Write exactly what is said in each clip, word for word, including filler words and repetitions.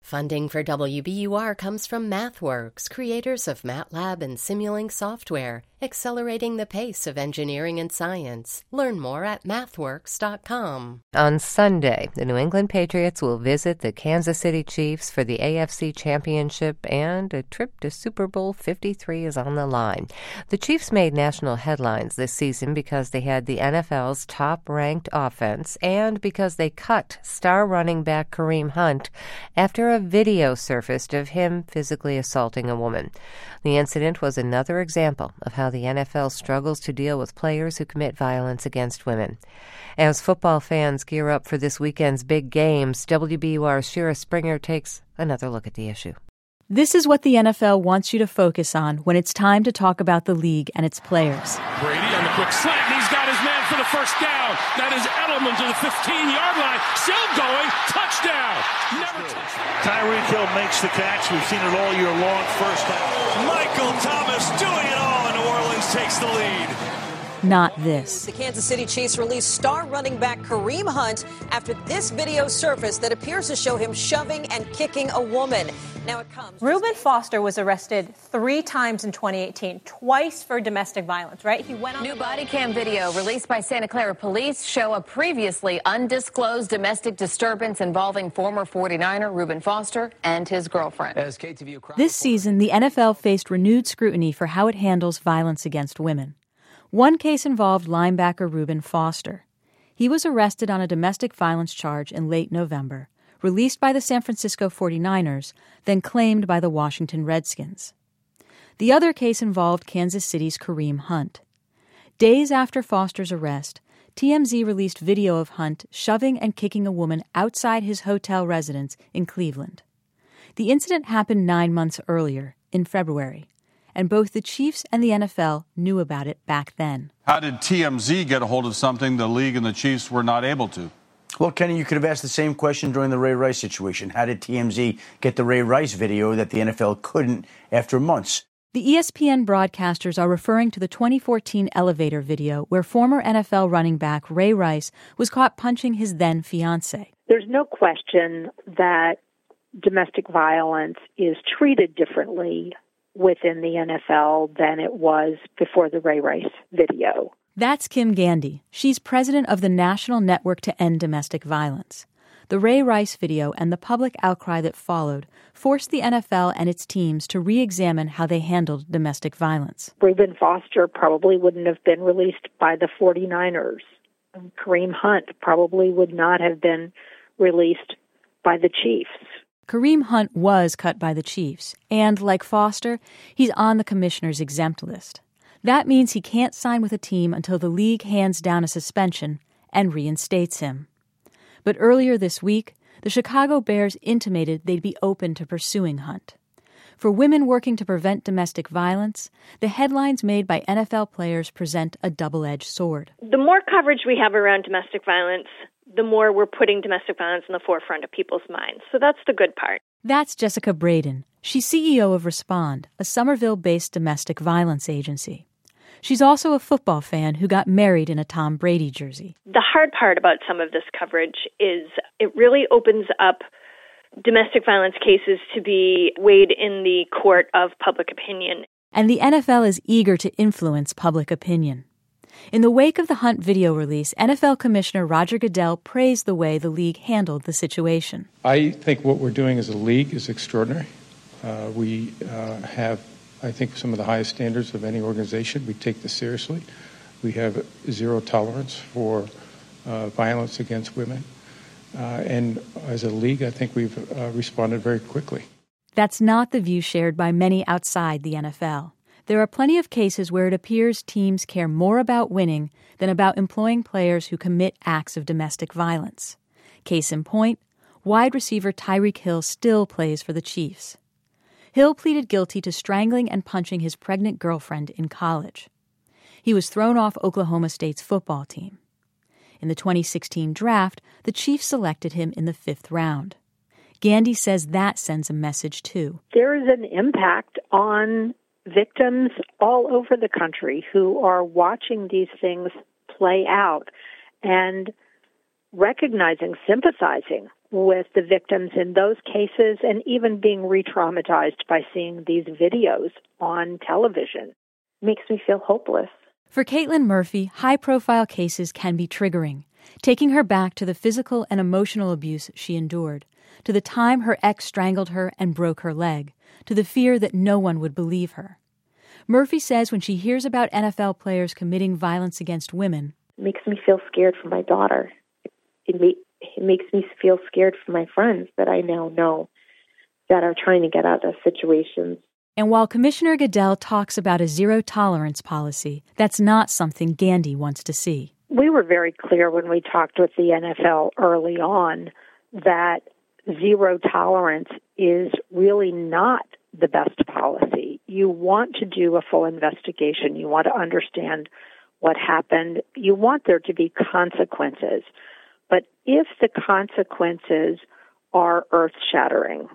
Funding for W B U R comes from MathWorks, creators of MATLAB and Simulink software, accelerating the pace of engineering and science. Learn more at mathworks dot com. On Sunday, the New England Patriots will visit the Kansas City Chiefs for the A F C Championship, and a trip to Super Bowl fifty-three is on the line. The Chiefs made national headlines this season because they had the N F L's top-ranked offense and because they cut star running back Kareem Hunt after a video surfaced of him physically assaulting a woman. The incident was another example of how the N F L struggles to deal with players who commit violence against women. As football fans gear up for this weekend's big games, W B U R's Shira Springer takes another look at the issue. This is what the N F L wants you to focus on when it's time to talk about the league and its players. Brady on the quick slant, and he's got his man for the first down. That is Edelman to the fifteen-yard line. Still going. Touchdown. Never touched. Tyreek Hill makes the catch. We've seen it all year long. First down. Michael Thomas doing it all, and New Orleans takes the lead. Not this. The Kansas City Chiefs released star running back Kareem Hunt after this video surfaced that appears to show him shoving and kicking a woman. Now it comes. Reuben Foster was arrested three times in twenty eighteen, twice for domestic violence, right? He went on. New body cam video released by Santa Clara police show a previously undisclosed domestic disturbance involving former forty-niner Reuben Foster and his girlfriend. As K T V U this season, the N F L faced renewed scrutiny for how it handles violence against women. One case involved linebacker Reuben Foster. He was arrested on a domestic violence charge in late November, released by the San Francisco forty-niners, then claimed by the Washington Redskins. The other case involved Kansas City's Kareem Hunt. Days after Foster's arrest, T M Z released video of Hunt shoving and kicking a woman outside his hotel residence in Cleveland. The incident happened nine months earlier, in February, and both the Chiefs and the N F L knew about it back then. How did T M Z get a hold of something the league and the Chiefs were not able to? Well, Kenny, you could have asked the same question during the Ray Rice situation. How did T M Z get the Ray Rice video that the N F L couldn't after months? The E S P N broadcasters are referring to the twenty fourteen elevator video where former N F L running back Ray Rice was caught punching his then-fiancée. There's no question that domestic violence is treated differently within the N F L than it was before the Ray Rice video. That's Kim Gandy. She's president of the National Network to End Domestic Violence. The Ray Rice video and the public outcry that followed forced the N F L and its teams to re-examine how they handled domestic violence. Reuben Foster probably wouldn't have been released by the forty-niners. Kareem Hunt probably would not have been released by the Chiefs. Kareem Hunt was cut by the Chiefs, and, like Foster, he's on the commissioner's exempt list. That means he can't sign with a team until the league hands down a suspension and reinstates him. But earlier this week, the Chicago Bears intimated they'd be open to pursuing Hunt. For women working to prevent domestic violence, the headlines made by N F L players present a double-edged sword. The more coverage we have around domestic violence, the more we're putting domestic violence in the forefront of people's minds. So that's the good part. That's Jessica Braden. She's C E O of Respond, a Somerville-based domestic violence agency. She's also a football fan who got married in a Tom Brady jersey. The hard part about some of this coverage is it really opens up domestic violence cases to be weighed in the court of public opinion. And the N F L is eager to influence public opinion. In the wake of the Hunt video release, N F L Commissioner Roger Goodell praised the way the league handled the situation. I think what we're doing as a league is extraordinary. Uh, we uh, have, I think, some of the highest standards of any organization. We take this seriously. We have zero tolerance for uh, violence against women. Uh, and as a league, I think we've uh, responded very quickly. That's not the view shared by many outside the N F L. There are plenty of cases where it appears teams care more about winning than about employing players who commit acts of domestic violence. Case in point, wide receiver Tyreek Hill still plays for the Chiefs. Hill pleaded guilty to strangling and punching his pregnant girlfriend in college. He was thrown off Oklahoma State's football team. In the twenty sixteen draft, the Chiefs selected him in the fifth round. Gandy says that sends a message, too. There is an impact on victims all over the country who are watching these things play out and recognizing, sympathizing with the victims in those cases and even being re-traumatized by seeing these videos on television. Makes me feel hopeless. For Caitlin Murphy, high-profile cases can be triggering, taking her back to the physical and emotional abuse she endured, to the time her ex strangled her and broke her leg, to the fear that no one would believe her. Murphy says when she hears about N F L players committing violence against women, it makes me feel scared for my daughter. It, ma- it makes me feel scared for my friends that I now know that are trying to get out of situations. And while Commissioner Goodell talks about a zero-tolerance policy, that's not something Gandy wants to see. We were very clear when we talked with the N F L early on that zero tolerance is really not the best policy. You want to do a full investigation. You want to understand what happened. You want there to be consequences. But if the consequences are earth-shattering,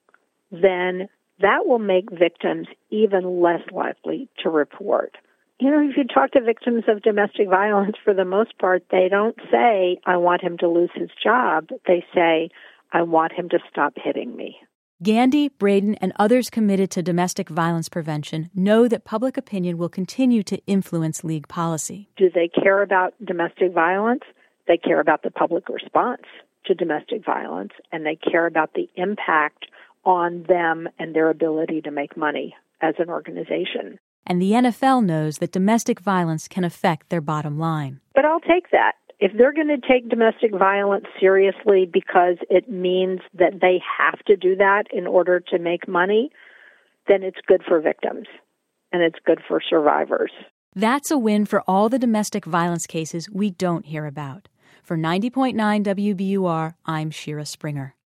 then that will make victims even less likely to report. You know, if you talk to victims of domestic violence, for the most part, they don't say, I want him to lose his job. They say, I want him to stop hitting me. Gandy, Braden, and others committed to domestic violence prevention know that public opinion will continue to influence league policy. Do they care about domestic violence? They care about the public response to domestic violence, and they care about the impact on them and their ability to make money as an organization. And the N F L knows that domestic violence can affect their bottom line. But I'll take that. If they're going to take domestic violence seriously because it means that they have to do that in order to make money, then it's good for victims and it's good for survivors. That's a win for all the domestic violence cases we don't hear about. For ninety point nine W B U R, I'm Shira Springer.